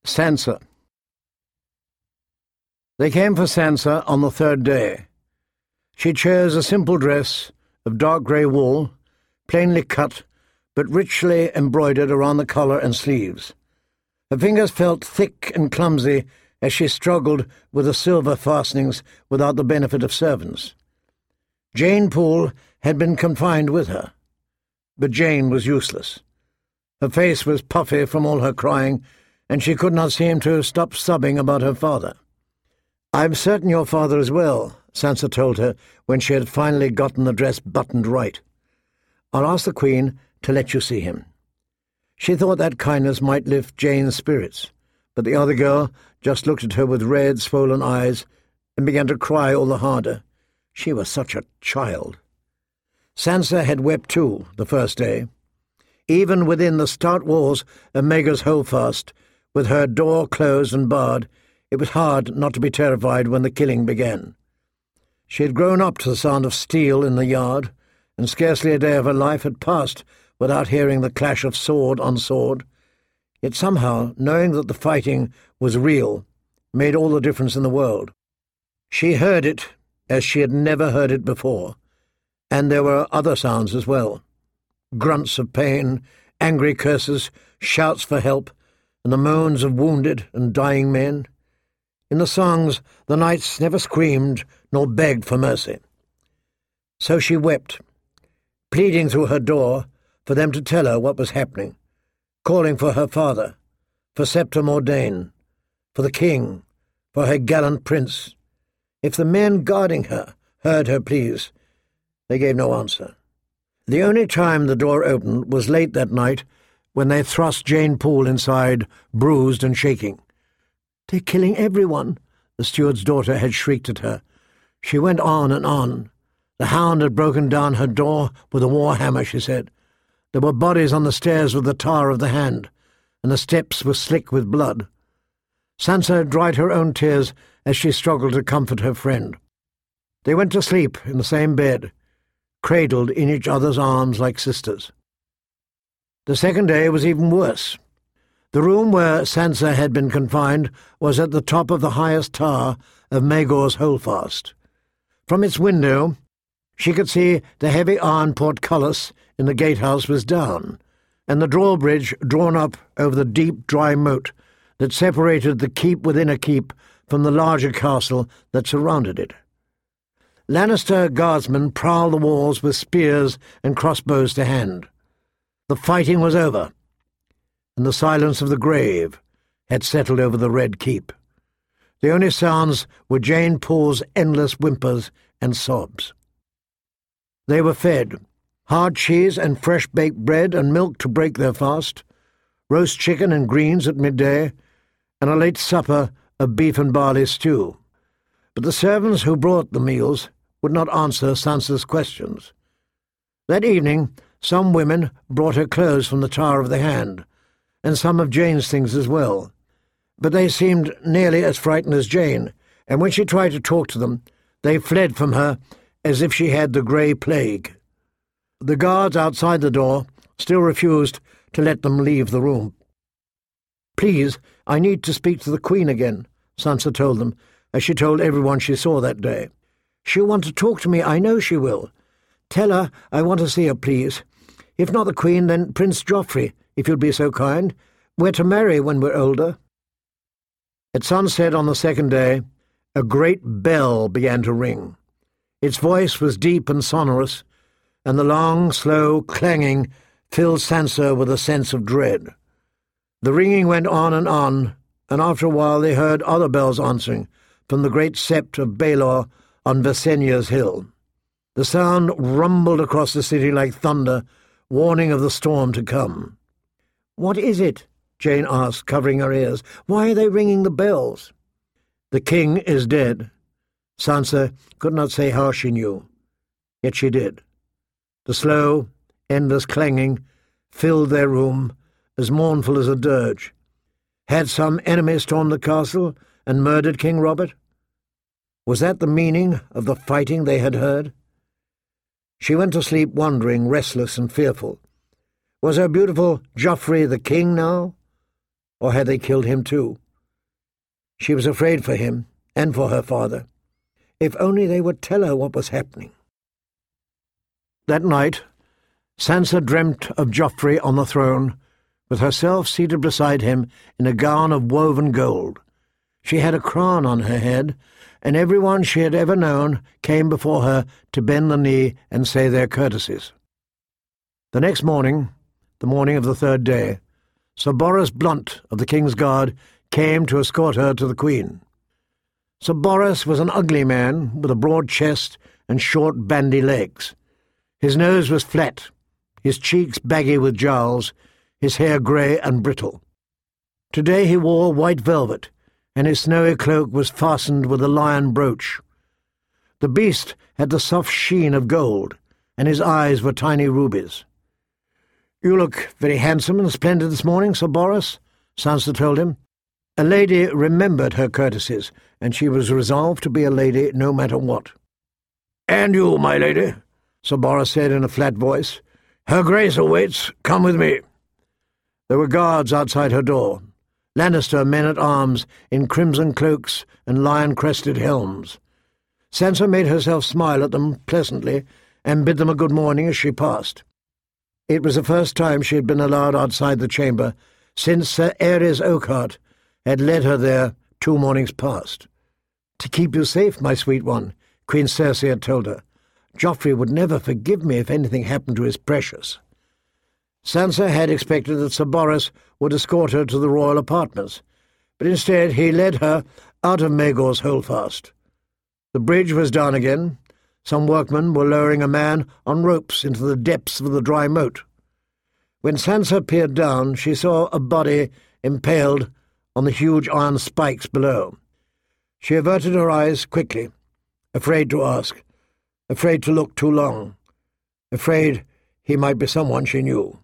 Sansa. They came for Sansa on the third day. She chose a simple dress of dark grey wool, plainly cut, but richly embroidered around the collar and sleeves. Her fingers felt thick and clumsy as she struggled with the silver fastenings without the benefit of servants. Jane Poole had been confined with her, but Jane was useless. Her face was puffy from all her crying, and she could not seem to stop sobbing about her father. "I'm certain your father is well," Sansa told her when she had finally gotten the dress buttoned right. "I'll ask the Queen to let you see him." She thought that kindness might lift Jane's spirits, but the other girl just looked at her with red, swollen eyes and began to cry all the harder. She was such a child. Sansa had wept too the first day. Even within the stout walls of Maegor's Holdfast, with her door closed and barred, it was hard not to be terrified when the killing began. She had grown up to the sound of steel in the yard, and scarcely a day of her life had passed without hearing the clash of sword on sword. Yet somehow, knowing that the fighting was real made all the difference in the world. She heard it as she had never heard it before, and there were other sounds as well. Grunts of pain, angry curses, shouts for help, and the moans of wounded and dying men. In the songs, the knights never screamed nor begged for mercy. So she wept, pleading through her door for them to tell her what was happening, calling for her father, for Septa Mordane, for the king, for her gallant prince. If the men guarding her heard her pleas, they gave no answer. The only time the door opened was late that night, when they thrust Jane Poole inside, bruised and shaking. "They're killing everyone," the steward's daughter had shrieked at her. She went on and on. The hound had broken down her door with a war hammer, she said. There were bodies on the stairs with the tar of the hand, and the steps were slick with blood. Sansa dried her own tears as she struggled to comfort her friend. They went to sleep in the same bed, cradled in each other's arms like sisters. The second day was even worse. The room where Sansa had been confined was at the top of the highest tower of Maegor's Holdfast. From its window, she could see the heavy iron portcullis in the gatehouse was down, and the drawbridge drawn up over the deep, dry moat that separated the keep within a keep from the larger castle that surrounded it. Lannister guardsmen prowled the walls with spears and crossbows to hand. The fighting was over, and the silence of the grave had settled over the Red Keep. The only sounds were Jane Poole's endless whimpers and sobs. They were fed hard cheese and fresh-baked bread and milk to break their fast, roast chicken and greens at midday, and a late supper of beef and barley stew. But the servants who brought the meals would not answer Sansa's questions. That evening, some women brought her clothes from the Tower of the Hand, and some of Jane's things as well. But they seemed nearly as frightened as Jane, and when she tried to talk to them, they fled from her as if she had the grey plague. The guards outside the door still refused to let them leave the room. "Please, I need to speak to the Queen again," Sansa told them, as she told everyone she saw that day. "She'll want to talk to me, I know she will. Tell her I want to see her, please. If not the Queen, then Prince Joffrey, if you'll be so kind. We're to marry when we're older." At sunset on the second day, a great bell began to ring. Its voice was deep and sonorous, and the long, slow clanging filled Sansa with a sense of dread. The ringing went on, and after a while they heard other bells answering from the great sept of Baelor on Visenya's hill. The sound rumbled across the city like thunder, warning of the storm to come. "What is it?" Jane asked, covering her ears. "Why are they ringing the bells?" "The king is dead." Sansa could not say how she knew, yet she did. The slow, endless clanging filled their room, as mournful as a dirge. Had some enemy stormed the castle and murdered King Robert? Was that the meaning of the fighting they had heard? She went to sleep wondering, restless and fearful. Was her beautiful Joffrey the king now? or had they killed him too? She was afraid for him and for her father. If only they would tell her what was happening. That night, Sansa dreamt of Joffrey on the throne, with herself seated beside him in a gown of woven gold. She had a crown on her head, and everyone she had ever known came before her to bend the knee and say their courtesies. The next morning, the morning of the third day, Sir Boros Blunt of the King's Guard came to escort her to the Queen. Sir Boros was an ugly man with a broad chest and short bandy legs. His nose was flat, his cheeks baggy with jowls, his hair grey and brittle. Today he wore white velvet, and his snowy cloak was fastened with a lion brooch. The beast had the soft sheen of gold, and his eyes were tiny rubies. "You look very handsome and splendid this morning, Sir Boros," Sansa told him. A lady remembered her courtesies, and she was resolved to be a lady no matter what. "And you, my lady," Sir Boros said in a flat voice. "Her Grace awaits. Come with me." There were guards outside her door, Lannister men-at-arms in crimson cloaks and lion-crested helms. Sansa made herself smile at them pleasantly and bid them a good morning as she passed. It was the first time she had been allowed outside the chamber since Sir Aerys Oakheart had led her there 2 mornings past. "To keep you safe, my sweet one," Queen Cersei had told her. "Joffrey would never forgive me if anything happened to his precious." Sansa had expected that Sir Boros would escort her to the royal apartments, but instead he led her out of Maegor's Holdfast. The bridge was down again. Some workmen were lowering a man on ropes into the depths of the dry moat. When Sansa peered down, she saw a body impaled on the huge iron spikes below. She averted her eyes quickly, afraid to ask, afraid to look too long, afraid he might be someone she knew.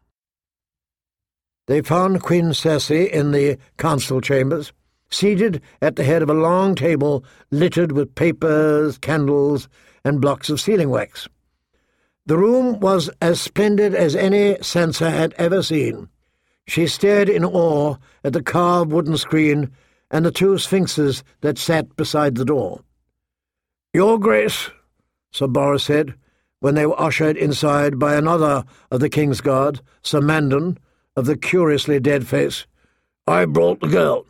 They found Queen Cersei in the council chambers, seated at the head of a long table littered with papers, candles, and blocks of sealing wax. The room was as splendid as any Sansa had ever seen. She stared in awe at the carved wooden screen and the 2 sphinxes that sat beside the door. "Your Grace," Sir Boros said, when they were ushered inside by another of the King's Guard, Sir Mandon, of the curiously dead face, "I brought the girl."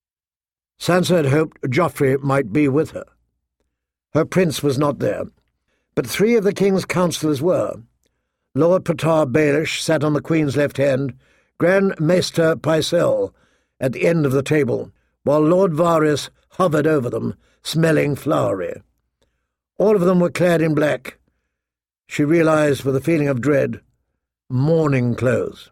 Sansa had hoped Joffrey might be with her. Her prince was not there, but 3 of the king's councillors were. Lord Patar Baelish sat on the Queen's left hand, Grand Maester Pycelle at the end of the table, while Lord Varys hovered over them, smelling flowery. All of them were clad in black. She realized with a feeling of dread, mourning clothes.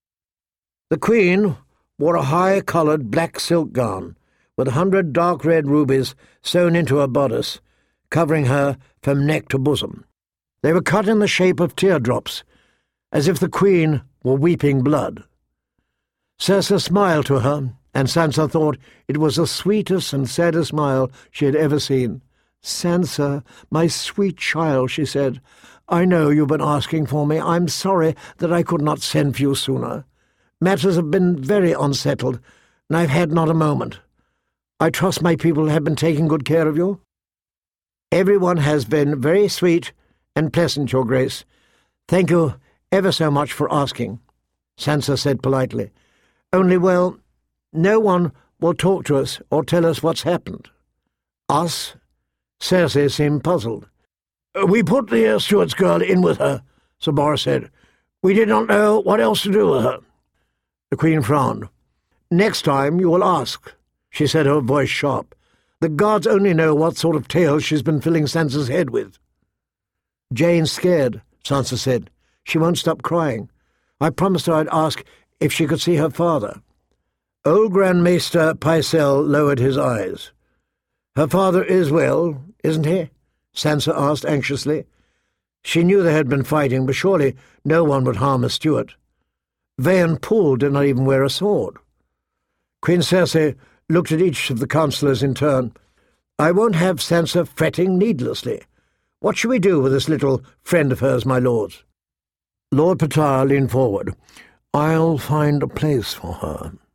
The Queen wore a high-coloured black silk gown with 100 dark red rubies sewn into her bodice, covering her from neck to bosom. They were cut in the shape of teardrops, as if the Queen were weeping blood. Cersei smiled to her, and Sansa thought it was the sweetest and saddest smile she had ever seen. "Sansa, my sweet child," she said, "I know you've been asking for me. I'm sorry that I could not send for you sooner. Matters have been very unsettled, and I've had not a moment. I trust my people have been taking good care of you?" "Everyone has been very sweet and pleasant, Your Grace. Thank you ever so much for asking," Sansa said politely. "Only, well, no one will talk to us or tell us what's happened." "Us?" Cersei seemed puzzled. "We put the steward's girl in with her," Sir Boros said. "We did not know what else to do with her." The Queen frowned. "Next time you will ask," she said, her voice sharp. "The gods only know what sort of tales she's been filling Sansa's head with." "Jane's scared," Sansa said. "She won't stop crying. I promised her I'd ask if she could see her father." Old Grand Maester Pycelle lowered his eyes. "Her father is well, isn't he?" Sansa asked anxiously. She knew they had been fighting, but surely no one would harm a steward. Vayan Poole did not even wear a sword. Queen Cersei looked at each of the councillors in turn. "I won't have Sansa fretting needlessly. What shall we do with this little friend of hers, my lords?" Lord Patar leaned forward. "I'll find a place for her."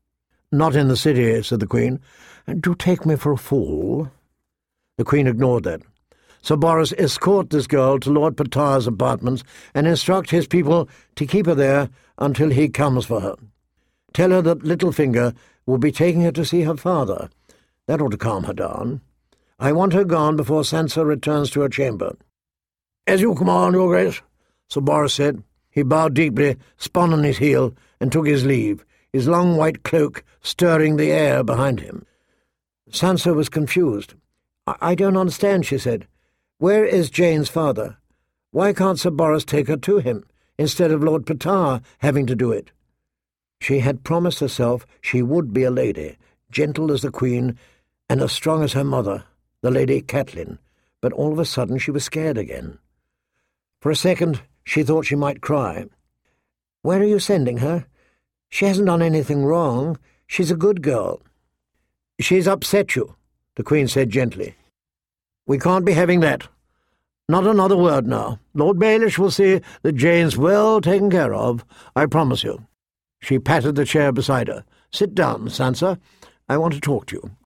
"Not in the city," said the Queen. "Do take me for a fool?" The Queen ignored that. "Sir Boris, escort this girl to Lord Petard's apartments and instruct his people to keep her there until he comes for her. Tell her that Littlefinger will be taking her to see her father. That ought to calm her down. I want her gone before Sansa returns to her chamber." "As you command, Your Grace," Sir Boris said. He bowed deeply, spun on his heel, and took his leave, his long white cloak stirring the air behind him. Sansa was confused. I don't understand," she said. "Where is Jane's father? Why can't Sir Boris take her to him, instead of Lord Petard having to do it?" She had promised herself she would be a lady, gentle as the Queen, and as strong as her mother, the Lady Catelyn, but all of a sudden she was scared again. For a second she thought she might cry. "Where are you sending her? She hasn't done anything wrong. She's a good girl." "She's upset you," the Queen said gently. "We can't be having that. Not another word now. Lord Baelish will see that Jane's well taken care of, I promise you." She patted the chair beside her. "Sit down, Sansa. I want to talk to you."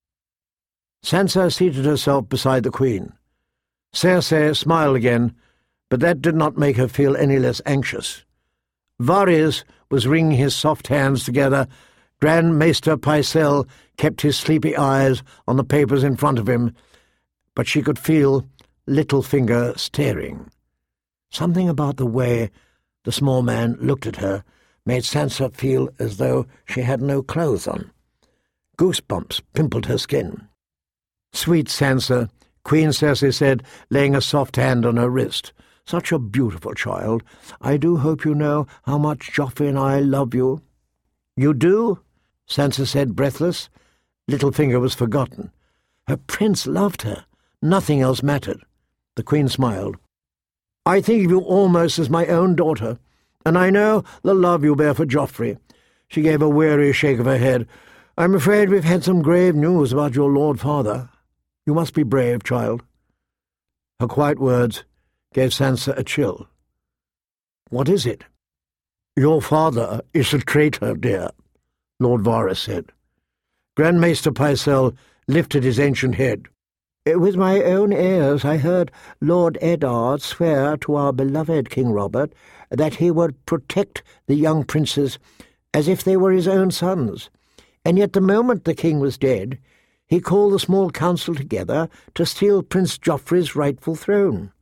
Sansa seated herself beside the Queen. Cersei smiled again, but that did not make her feel any less anxious. Varys was wringing his soft hands together. Grand Maester Pycelle kept his sleepy eyes on the papers in front of him, but she could feel Littlefinger staring. Something about the way the small man looked at her made Sansa feel as though she had no clothes on. Goosebumps pimpled her skin. "Sweet Sansa," Queen Cersei said, laying a soft hand on her wrist. "Such a beautiful child. I do hope you know how much Joffrey and I love you." "You do?" Sansa said, breathless. Littlefinger was forgotten. Her prince loved her. Nothing else mattered. The Queen smiled. "I think of you almost as my own daughter, and I know the love you bear for Joffrey." She gave a weary shake of her head. "I'm afraid we've had some grave news about your Lord Father. You must be brave, child." Her quiet words gave Sansa a chill. "What is it?" "Your father is a traitor, dear," Lord Varys said. Grand Maester Pycelle lifted his ancient head. "With my own ears I heard Lord Eddard swear to our beloved King Robert that he would protect the young princes as if they were his own sons, and yet the moment the king was dead, he called the small council together to steal Prince Joffrey's rightful throne."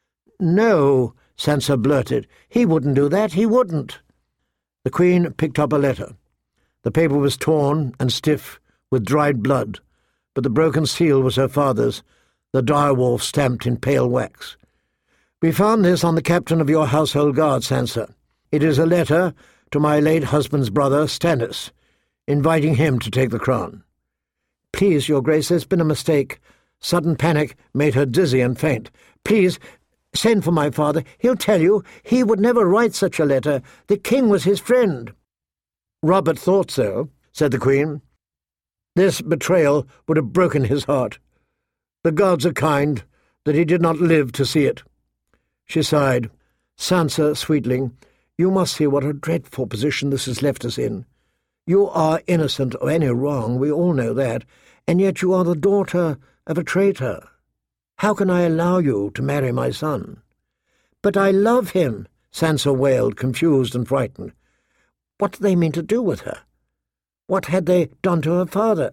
"No," Sansa blurted. "He wouldn't do that, he wouldn't." The Queen picked up a letter. The paper was torn and stiff with dried blood, but the broken seal was her father's, the direwolf stamped in pale wax. "We found this on the captain of your household guard, Sansa. It is a letter to my late husband's brother, Stannis, inviting him to take the crown. Please, Your Grace, there's been a mistake. Sudden panic made her dizzy and faint. Please, send for my father. He'll tell you. He would never write such a letter. The king was his friend." "Robert thought so," said the Queen. "This betrayal would have broken his heart. The gods are kind that he did not live to see it." She sighed. "Sansa, sweetling, you must see what a dreadful position this has left us in. You are innocent of any wrong, we all know that, and yet you are the daughter of a traitor. How can I allow you to marry my son?" "But I love him," Sansa wailed, confused and frightened. What did they mean to do with her? What had they done to her father?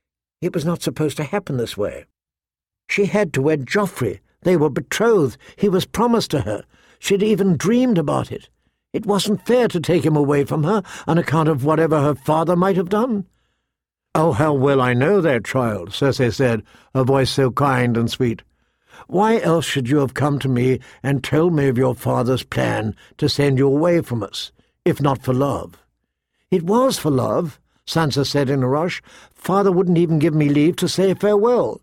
It was not supposed to happen this way. She had to wed Joffrey. They were betrothed. He was promised to her. She'd even dreamed about it. It wasn't fair to take him away from her on account of whatever her father might have done. "Oh, how well I know that child," Cersei said, her voice so kind and sweet. "Why else should you have come to me and told me of your father's plan to send you away from us, if not for love?" "It was for love," Sansa said in a rush. "Father wouldn't even give me leave to say farewell."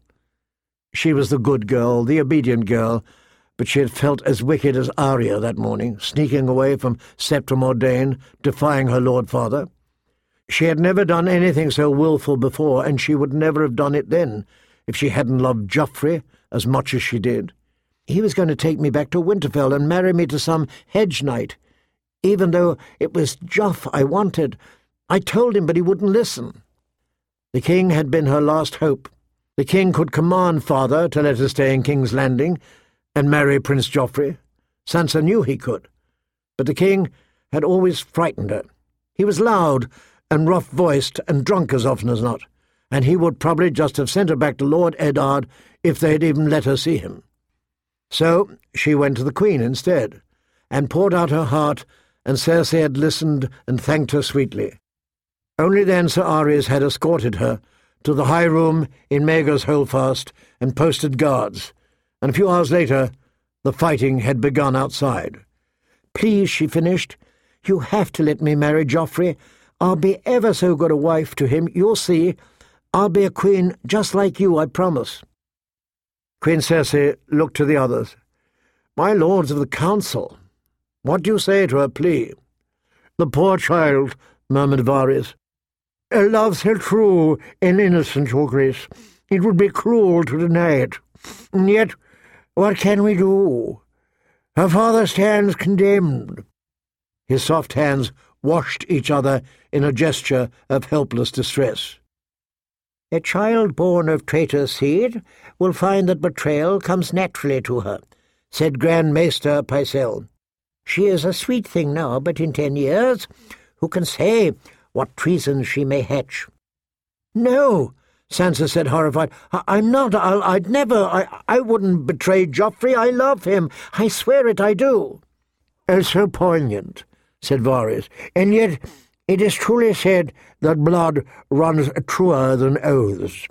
She was the good girl, the obedient girl, but she had felt as wicked as Arya that morning, sneaking away from Septa Mordane, defying her Lord Father. She had never done anything so willful before, and she would never have done it then, if she hadn't loved Joffrey as much as she did. He was going to take me back to Winterfell and marry me to some hedge knight, even though it was Joff I wanted. I told him, but he wouldn't listen. The king had been her last hope. The king could command father to let her stay in King's Landing and marry Prince Joffrey. Sansa knew he could, but the king had always frightened her. He was loud and rough-voiced and drunk as often as not, and he would probably just have sent her back to Lord Eddard if they had even let her see him. So she went to the Queen instead, and poured out her heart, and Cersei had listened and thanked her sweetly. Only then Sir Aerys had escorted her to the high room in Maegor's Holdfast and posted guards, and a few hours later the fighting had begun outside. "Please," she finished, "you have to let me marry Joffrey. I'll be ever so good a wife to him, you'll see. I'll be a queen just like you, I promise." Queen Cersei looked to the others. "My lords of the council, what do you say to her plea?" "The poor child," murmured Varys, "loves her true and innocent, your grace. It would be cruel to deny it. And yet, what can we do? Her father stands condemned." His soft hands washed each other in a gesture of helpless distress. "A child born of traitor seed will find that betrayal comes naturally to her," said Grand Maester Pycelle. "She is a sweet thing now, but in 10 years, who can say what treason she may hatch?" "No," Sansa said, horrified. I'm not. I'd never. I wouldn't betray Joffrey. I love him. I swear it, I do." "It's so poignant," said Varys. "And yet it is truly said that blood runs truer than oaths.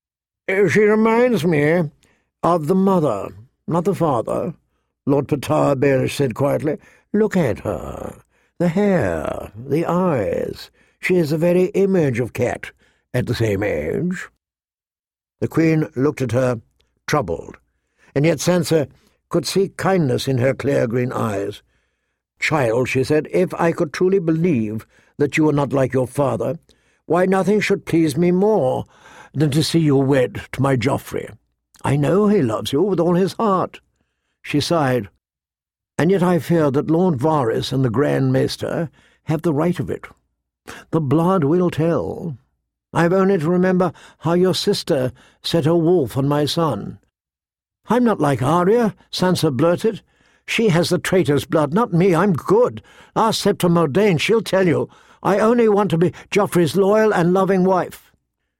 She reminds me of the mother, not the father," Lord Patar Baelish said quietly. "Look at her. The hair, the eyes. She is the very image of Cat at the same age." The Queen looked at her, troubled, and yet Sansa could see kindness in her clear green eyes. "Child," she said, "if I could truly believe that you were not like your father, why, nothing should please me more than to see you wed to my Joffrey. I know he loves you with all his heart." She sighed. "And yet I fear that Lord Varys and the Grand Maester have the right of it. The blood will tell. I've only to remember how your sister set her wolf on my son." "I'm not like Arya," Sansa blurted. "She has the traitor's blood, not me. I'm good. Ask Septa Mordane, she'll tell you. I only want to be Joffrey's loyal and loving wife."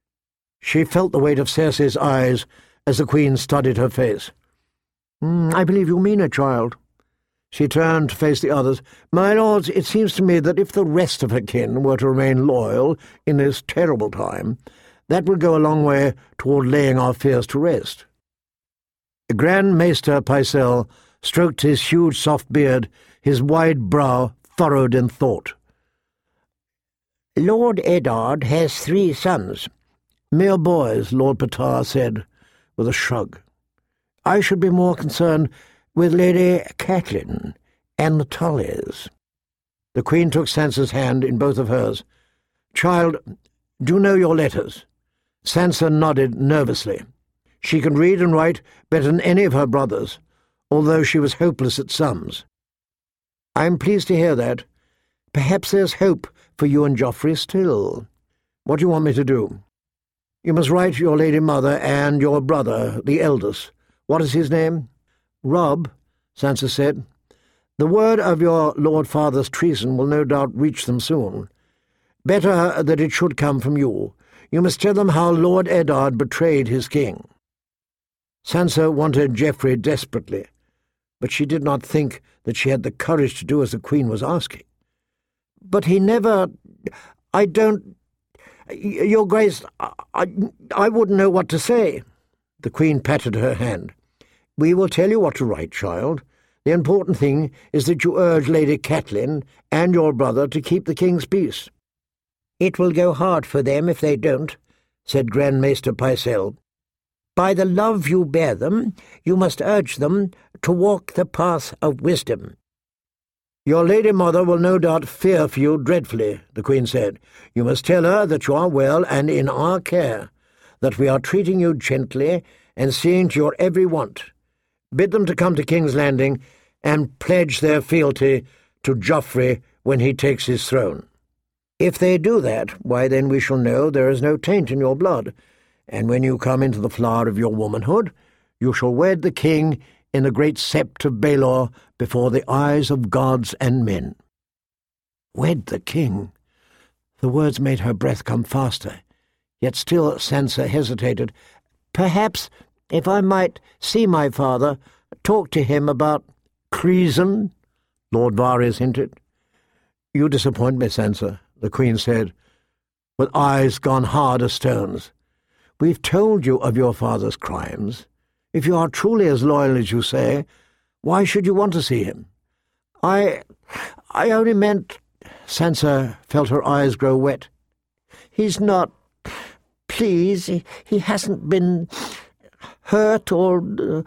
She felt the weight of Cersei's eyes as the Queen studied her face. "I believe you mean it, child." She turned to face the others. "My lords, it seems to me that if the rest of her kin were to remain loyal in this terrible time, that would go a long way toward laying our fears to rest." Grand Maester Pycelle stroked his huge soft beard, his wide brow furrowed in thought. "Lord Eddard has 3 sons. "Mere boys," Lord Patar said, with a shrug. "I should be more concerned with Lady Catelyn and the Tullys." The Queen took Sansa's hand in both of hers. "Child, do you know your letters?" Sansa nodded nervously. She could read and write better than any of her brothers, although she was hopeless at sums. "I'm pleased to hear that. Perhaps there's hope for you and Joffrey still. What do you want me to do?" "You must write your lady mother and your brother, the eldest. What is his name?" "Robb," Sansa said. "The word of your Lord Father's treason will no doubt reach them soon. Better that it should come from you. You must tell them how Lord Eddard betrayed his king." Sansa wanted Joffrey desperately, but she did not think that she had the courage to do as the Queen was asking. "But he never— I don't— Your Grace, I wouldn't know what to say." The Queen patted her hand. "We will tell you what to write, child. The important thing is that you urge Lady Catelyn and your brother to keep the king's peace." "It will go hard for them if they don't," said Grand Maester Pycelle. "By the love you bear them, you must urge them to walk the path of wisdom." "Your lady mother will no doubt fear for you dreadfully," the Queen said. "You must tell her that you are well and in our care, that we are treating you gently and seeing to your every want. Bid them to come to King's Landing and pledge their fealty to Joffrey when he takes his throne." If they do that, why then we shall know there is no taint in your blood, and when you come into the flower of your womanhood, you shall wed the king in the great sept of Baelor before the eyes of gods and men." Wed the king? The words made her breath come faster, yet still Sansa hesitated. "Perhaps, if I might see my father, talk to him about treason," Lord Varys hinted. "You disappoint me, Sansa," the Queen said, with eyes gone hard as stones. "We've told you of your father's crimes. If you are truly as loyal as you say, why should you want to see him?" I only meant—" Sansa felt her eyes grow wet. "He's not— Please, he hasn't been hurt or—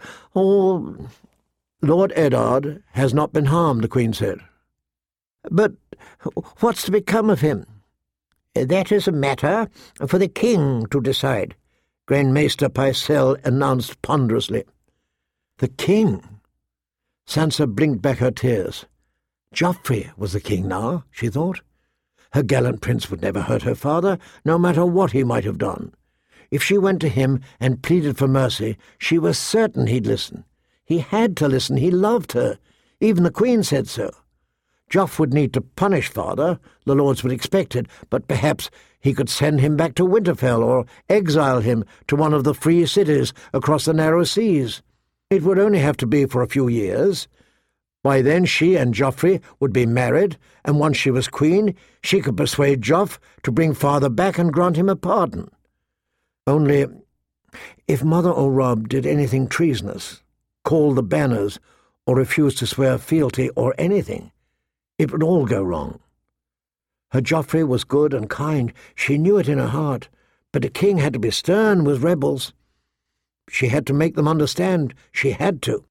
"Lord Eddard has not been harmed," the Queen said. "But what's to become of him?" "That is a matter for the king to decide," Grand Maester Pycelle announced ponderously. The king? Sansa blinked back her tears. Joffrey was the king now, she thought. Her gallant prince would never hurt her father, no matter what he might have done. If she went to him and pleaded for mercy, she was certain he'd listen. He had to listen. He loved her. Even the Queen said so. Joff would need to punish father, the lords would expect it, but perhaps he could send him back to Winterfell or exile him to one of the free cities across the narrow seas. It would only have to be for a few years. By then she and Joffrey would be married, and once she was queen, she could persuade Joff to bring father back and grant him a pardon. Only, if Mother O'Robb did anything treasonous, called the banners, or refused to swear fealty or anything, it would all go wrong. Her Joffrey was good and kind, she knew it in her heart, but a king had to be stern with rebels. She had to make them understand. She had to.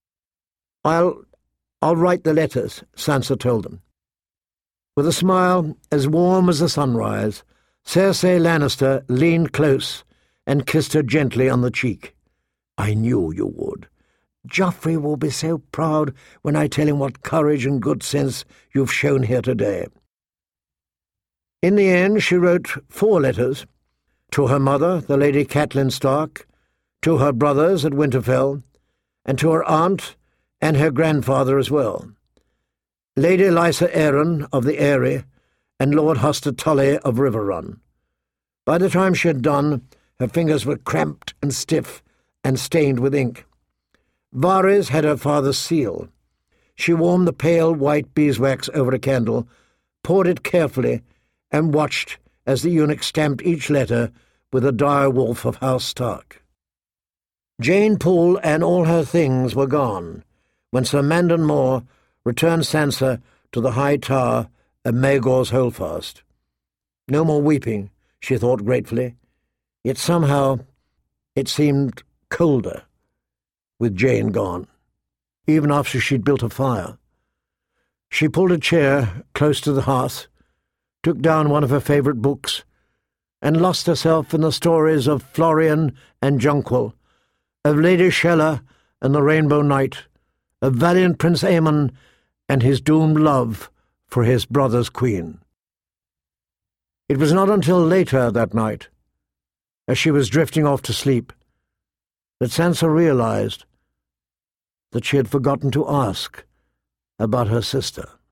I'll write the letters," Sansa told them. With a smile as warm as the sunrise, Cersei Lannister leaned close and kissed her gently on the cheek. "I knew you would. Joffrey will be so proud when I tell him what courage and good sense you've shown here today." In the end she wrote 4 letters, to her mother, the Lady Catelyn Stark, to her brothers at Winterfell, and to her aunt and her grandfather as well, Lady Lysa Arryn of the Eyrie, and Lord Hoster Tully of Riverrun. By the time she had done, her fingers were cramped and stiff and stained with ink. Varys had her father's seal. She warmed the pale white beeswax over a candle, poured it carefully, and watched as the eunuch stamped each letter with a dire wolf of House Stark. Jane Poole and all her things were gone when Sir Mandon Moore returned Sansa to the high tower of Maegor's Holdfast. No more weeping, she thought gratefully, yet somehow it seemed colder with Jane gone, even after she'd built a fire. She pulled a chair close to the hearth, took down one of her favourite books, and lost herself in the stories of Florian and Jonquil, of Lady Shella and the Rainbow Knight, of valiant Prince Aemon and his doomed love for his brother's queen. It was not until later that night, as she was drifting off to sleep, that Sansa realized that she had forgotten to ask about her sister.